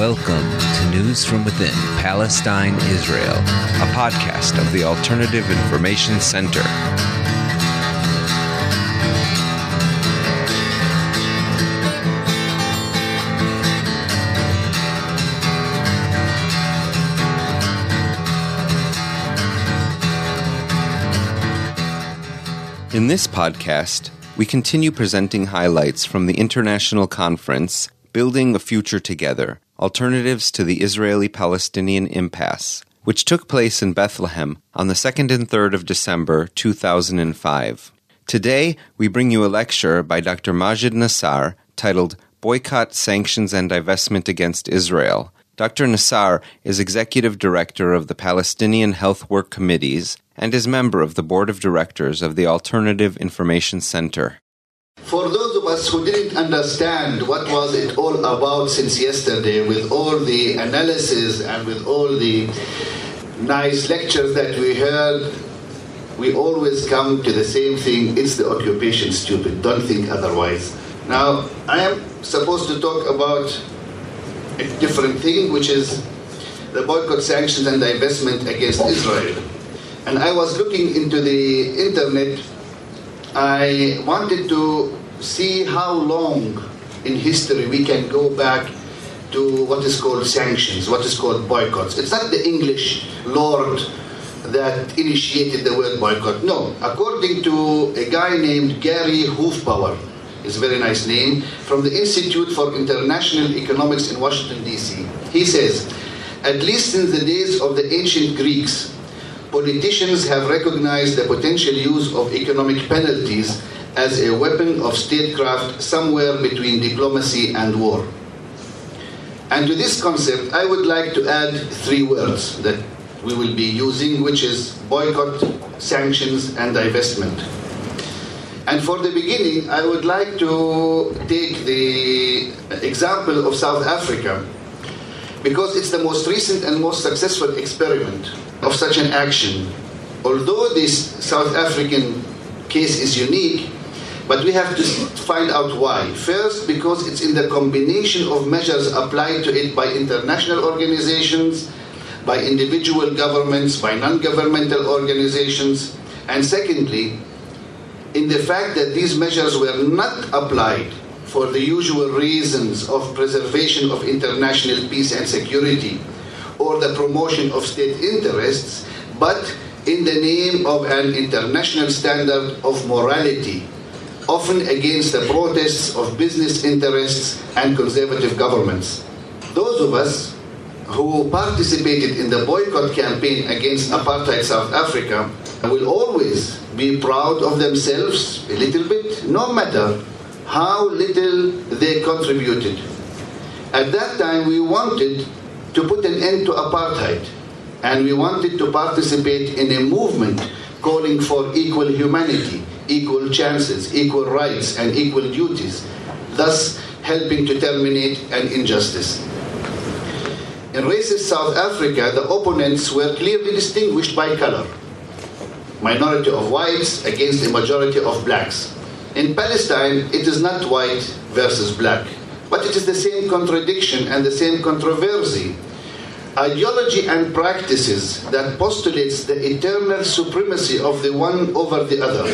Welcome to News from Within Palestine, Israel, a podcast of the Alternative Information Center. In this podcast, we continue presenting highlights from the international conference Building a Future Together, Alternatives to the Israeli-Palestinian Impasse, which took place in Bethlehem on the 2nd and 3rd of December 2005. Today, we bring you a lecture by Dr. Majid Nassar titled Boycott, Sanctions and Divestment Against Israel. Dr. Nassar is Executive Director of the Palestinian Health Work Committees and is member of the Board of Directors of the Alternative Information Center. For those of us who didn't understand what was it all about since yesterday, with all the analysis and with all the nice lectures that we heard, we always come to the same thing: it's the occupation, stupid. Don't think otherwise. Now, I am supposed to talk about a different thing, which is the boycott, sanctions and divestment against Israel. And I was looking into the internet. I wanted to see how long in history we can go back to what is called sanctions, what is called boycotts. It's not the English lord that initiated the word boycott. No, according to a guy named Gary Hufbauer, it's a very nice name, from the Institute for International Economics in Washington, D.C. He says, at least since the days of the ancient Greeks, politicians have recognized the potential use of economic penalties as a weapon of statecraft somewhere between diplomacy and war. And to this concept, I would like to add three words that we will be using, which is boycott, sanctions, and divestment. And for the beginning, I would like to take the example of South Africa, because it's the most recent and most successful experiment of such an action. Although this South African case is unique, but we have to find out why. First, because it's in the combination of measures applied to it by international organizations, by individual governments, by non-governmental organizations. And secondly, in the fact that these measures were not applied for the usual reasons of preservation of international peace and security or the promotion of state interests, but in the name of an international standard of morality, often against the protests of business interests and conservative governments. Those of us who participated in the boycott campaign against apartheid South Africa will always be proud of themselves a little bit, no matter how little they contributed. At that time, we wanted to put an end to apartheid, and we wanted to participate in a movement calling for equal humanity, equal chances, equal rights, and equal duties, thus helping to terminate an injustice. In racist South Africa, the opponents were clearly distinguished by color: minority of whites against a majority of blacks. In Palestine, it is not white versus black, but it is the same contradiction and the same controversy. Ideology and practices that postulates the eternal supremacy of the one over the other,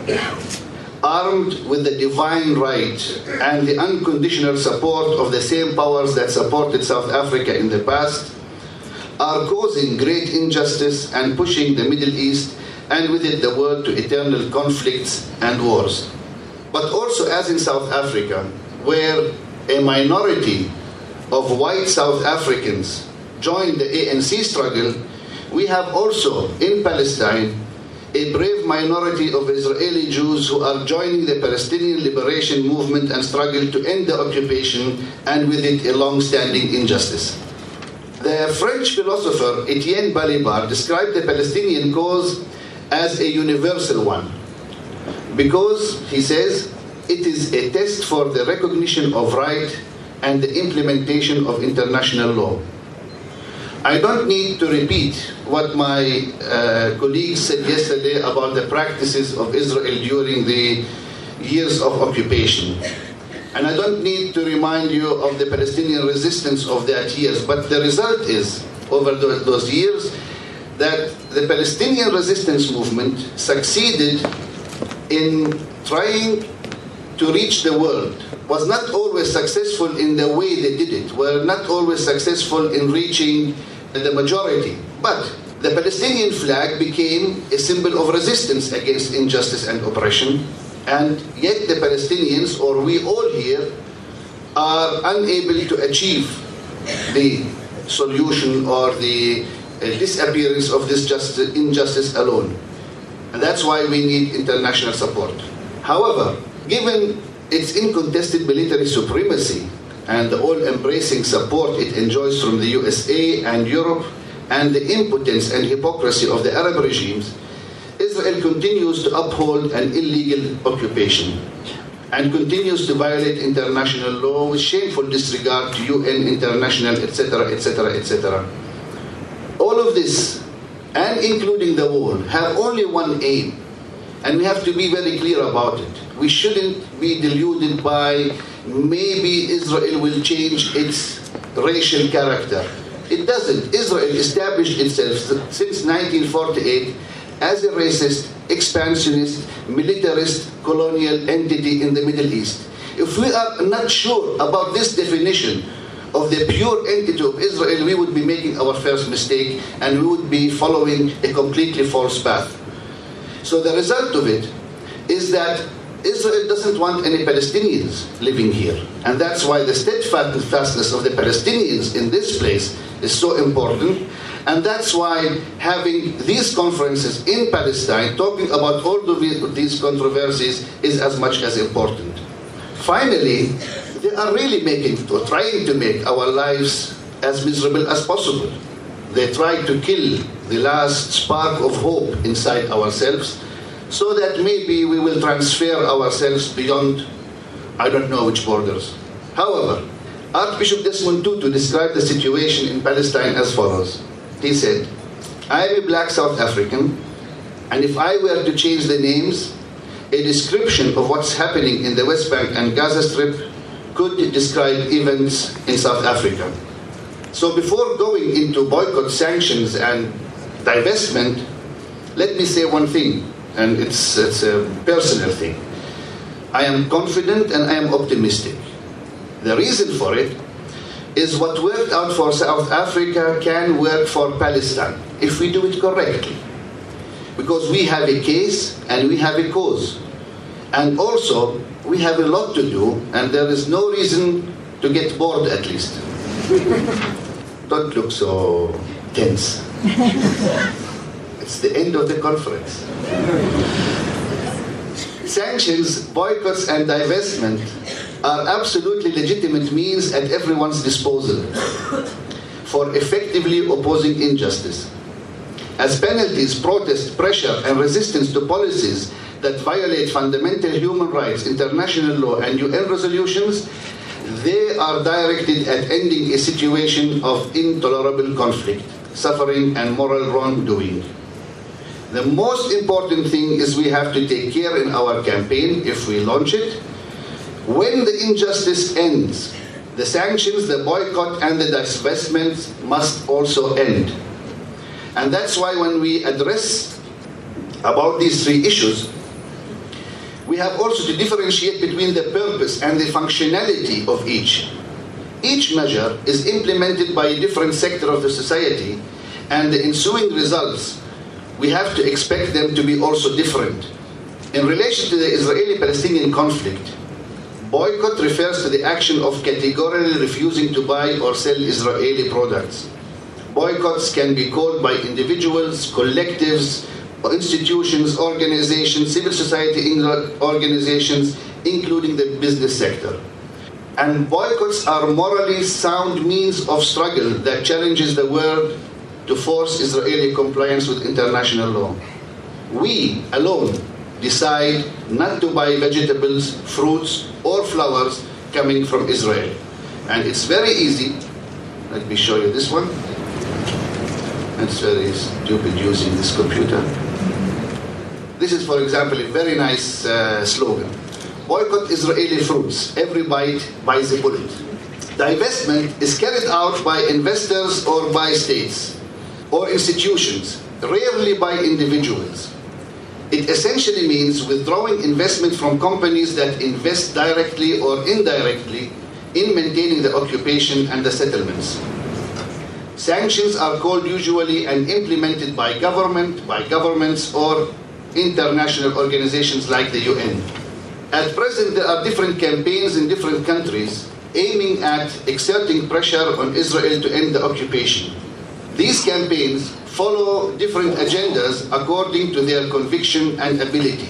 armed with the divine right and the unconditional support of the same powers that supported South Africa in the past, are causing great injustice and pushing the Middle East and with it the world to eternal conflicts and wars. But also, as in South Africa, where a minority of white South Africans joined the ANC struggle, we have also in Palestine a brave minority of Israeli Jews who are joining the Palestinian liberation movement and struggle to end the occupation and with it a long-standing injustice. The French philosopher Etienne Balibar described the Palestinian cause as a universal one, because, he says, it is a test for the recognition of right and the implementation of international law. I don't need to repeat what my colleagues said yesterday about the practices of Israel during the years of occupation. And I don't need to remind you of the Palestinian resistance of that years, but the result is, over those years, that the Palestinian resistance movement succeeded in trying to reach the world, was not always successful in the way they did it, were not always successful in reaching the majority. But the Palestinian flag became a symbol of resistance against injustice and oppression, and yet the Palestinians, or we all here, are unable to achieve the solution or the disappearance of this injustice alone. And that's why we need international support. However, given its incontested military supremacy and the all-embracing support it enjoys from the USA and Europe, and the impotence and hypocrisy of the Arab regimes, Israel continues to uphold an illegal occupation and continues to violate international law with shameful disregard to UN, international, etc., etc., etc. All of this, and including the war, have only one aim, and we have to be very clear about it. We shouldn't be deluded by maybe Israel will change its racial character. It doesn't. Israel established itself since 1948 as a racist, expansionist, militarist, colonial entity in the Middle East. If we are not sure about this definition of the pure entity of Israel, we would be making our first mistake and we would be following a completely false path. So the result of it is that Israel doesn't want any Palestinians living here. And that's why the steadfastness of the Palestinians in this place is so important. And that's why having these conferences in Palestine, talking about all of these controversies, is as much as important. Finally, they are really trying to make our lives as miserable as possible. They try to kill the last spark of hope inside ourselves, so that maybe we will transfer ourselves beyond, I don't know which borders. However, Archbishop Desmond Tutu described the situation in Palestine as follows. He said, "I am a black South African, and if I were to change the names, a description of what's happening in the West Bank and Gaza Strip could describe events in South Africa." So before going into boycott, sanctions, and divestment, let me say one thing, and it's a personal thing. I am confident and I am optimistic. The reason for it is what worked out for South Africa can work for Palestine if we do it correctly. Because we have a case and we have a cause. And also, we have a lot to do, and there is no reason to get bored, at least. Don't look so tense. It's the end of the conference. Sanctions, boycotts, and divestment are absolutely legitimate means at everyone's disposal for effectively opposing injustice. As penalties, protest, pressure, and resistance to policies that violate fundamental human rights, international law, and UN resolutions, they are directed at ending a situation of intolerable conflict, suffering, and moral wrongdoing. The most important thing is we have to take care in our campaign, if we launch it. When the injustice ends, the sanctions, the boycott, and the divestment must also end. And that's why when we address about these three issues, we have also to differentiate between the purpose and the functionality of each. Each measure is implemented by a different sector of the society, and the ensuing results, we have to expect them to be also different. In relation to the Israeli-Palestinian conflict, boycott refers to the action of categorically refusing to buy or sell Israeli products. Boycotts can be called by individuals, collectives, institutions, organizations, civil society organizations, including the business sector. And boycotts are morally sound means of struggle that challenges the world to force Israeli compliance with international law. We alone decide not to buy vegetables, fruits, or flowers coming from Israel. And it's very easy. Let me show you this one. It's very stupid using this computer. This is, for example, a very nice slogan. boycott Israeli fruits. Every bite buys a bullet. Divestment is carried out by investors or by states or institutions, rarely by individuals. It essentially means withdrawing investment from companies that invest directly or indirectly in maintaining the occupation and the settlements. Sanctions are called usually and implemented by governments or international organizations like the UN. At present, there are different campaigns in different countries aiming at exerting pressure on Israel to end the occupation. These campaigns follow different agendas according to their conviction and ability.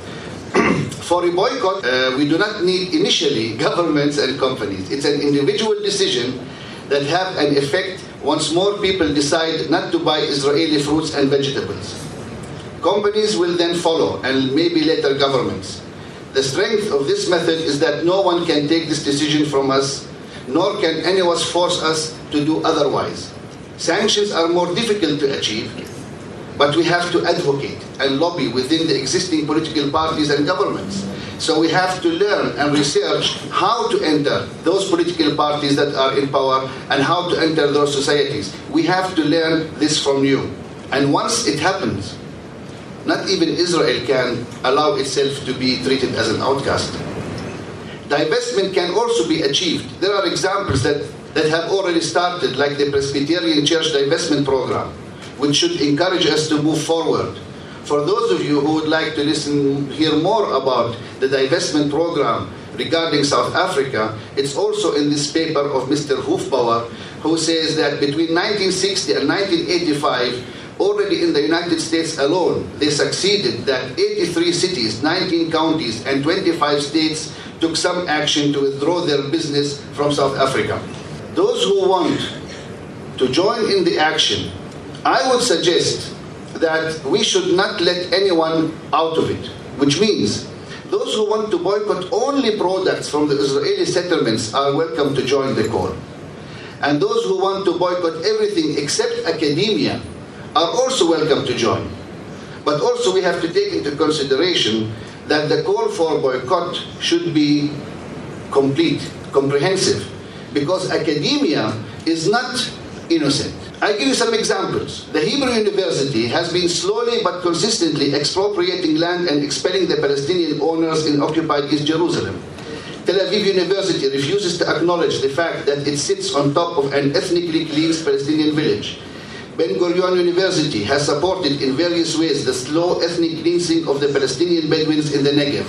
For a boycott, we do not need initially governments and companies. It's an individual decision that have an effect once more people decide not to buy Israeli fruits and vegetables. Companies will then follow, and maybe later governments. The strength of this method is that no one can take this decision from us, nor can anyone force us to do otherwise. Sanctions are more difficult to achieve, but we have to advocate and lobby within the existing political parties and governments. So we have to learn and research how to enter those political parties that are in power and how to enter those societies. We have to learn this from you. And once it happens, not even Israel can allow itself to be treated as an outcast. Divestment can also be achieved. There are examples that have already started, like the Presbyterian Church divestment program, which should encourage us to move forward. For those of you who would like to hear more about the divestment program regarding South Africa, it's also in this paper of Mr. Hufbauer, who says that between 1960 and 1985, already in the United States alone, they succeeded that 83 cities, 19 counties, and 25 states took some action to withdraw their business from South Africa. Those who want to join in the action, I would suggest that we should not let anyone out of it, which means those who want to boycott only products from the Israeli settlements are welcome to join the call. And those who want to boycott everything except academia are also welcome to join. But also we have to take into consideration that the call for boycott should be complete, comprehensive, because academia is not innocent. I'll give you some examples. The Hebrew University has been slowly but consistently expropriating land and expelling the Palestinian owners in occupied East Jerusalem. Tel Aviv University refuses to acknowledge the fact that it sits on top of an ethnically cleansed Palestinian village. Ben Gurion University has supported in various ways the slow ethnic cleansing of the Palestinian Bedouins in the Negev.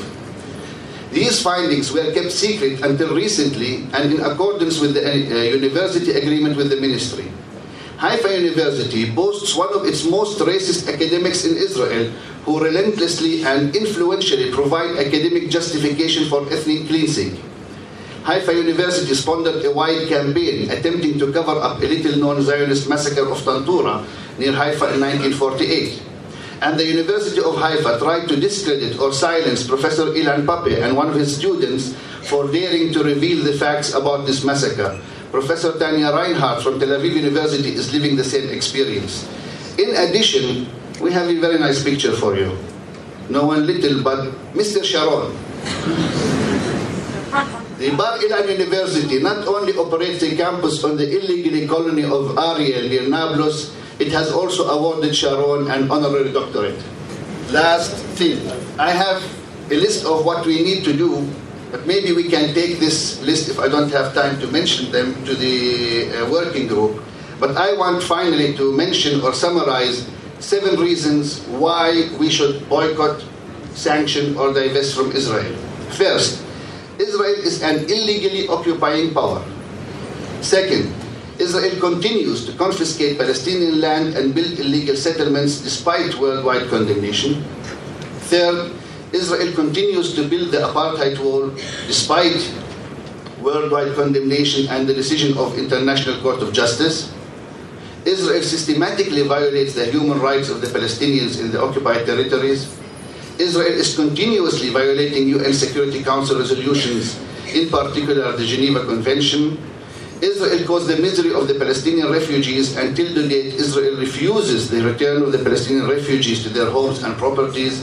These findings were kept secret until recently and in accordance with the university agreement with the ministry. Haifa University boasts one of its most racist academics in Israel who relentlessly and influentially provide academic justification for ethnic cleansing. Haifa University sponsored a wide campaign attempting to cover up a little-known Zionist massacre of Tantura near Haifa in 1948. And the University of Haifa tried to discredit or silence Professor Ilan Pape and one of his students for daring to reveal the facts about this massacre. Professor Tanya Reinhardt from Tel Aviv University is living the same experience. In addition, we have a very nice picture for you. No one little, but Mr. Sharon. The Bar Ilan University not only operates a campus on the illegal colony of Ariel near Nablus, it has also awarded Sharon an honorary doctorate. Last thing, I have a list of what we need to do, but maybe we can take this list, if I don't have time to mention them, to the working group. But I want finally to mention or summarize 7 reasons why we should boycott, sanction, or divest from Israel. First, Israel is an illegally occupying power. Second, Israel continues to confiscate Palestinian land and build illegal settlements despite worldwide condemnation. Third, Israel continues to build the apartheid wall despite worldwide condemnation and the decision of International Court of Justice. Israel systematically violates the human rights of the Palestinians in the occupied territories. Israel is continuously violating UN Security Council resolutions, in particular the Geneva Convention. Israel caused the misery of the Palestinian refugees, and till the date Israel refuses the return of the Palestinian refugees to their homes and properties.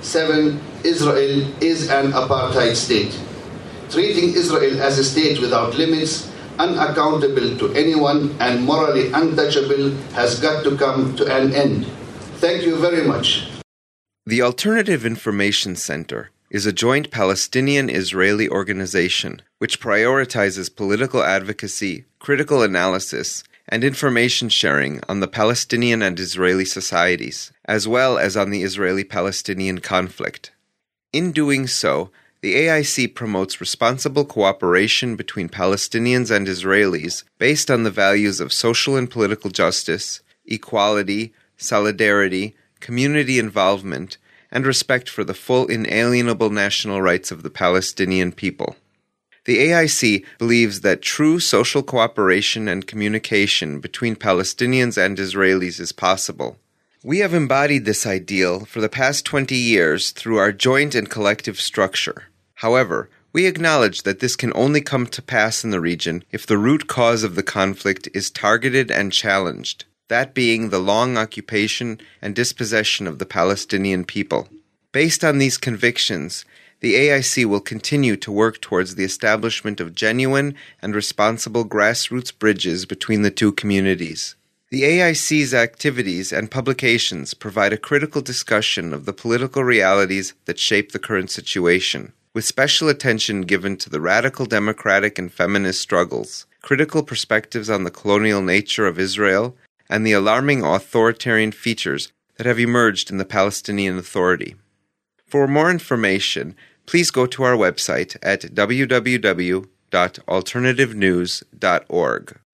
7. Israel is an apartheid state. Treating Israel as a state without limits, unaccountable to anyone, and morally untouchable has got to come to an end. Thank you very much. The Alternative Information Center is a joint Palestinian-Israeli organization which prioritizes political advocacy, critical analysis, and information sharing on the Palestinian and Israeli societies, as well as on the Israeli-Palestinian conflict. In doing so, the AIC promotes responsible cooperation between Palestinians and Israelis based on the values of social and political justice, equality, solidarity, community involvement, and respect for the full inalienable national rights of the Palestinian people. The AIC believes that true social cooperation and communication between Palestinians and Israelis is possible. We have embodied this ideal for the past 20 years through our joint and collective structure. However, we acknowledge that this can only come to pass in the region if the root cause of the conflict is targeted and challenged, that being the long occupation and dispossession of the Palestinian people. Based on these convictions, the AIC will continue to work towards the establishment of genuine and responsible grassroots bridges between the two communities. The AIC's activities and publications provide a critical discussion of the political realities that shape the current situation, with special attention given to the radical democratic and feminist struggles, critical perspectives on the colonial nature of Israel, and the alarming authoritarian features that have emerged in the Palestinian Authority. For more information, please go to our website at www.alternativenews.org.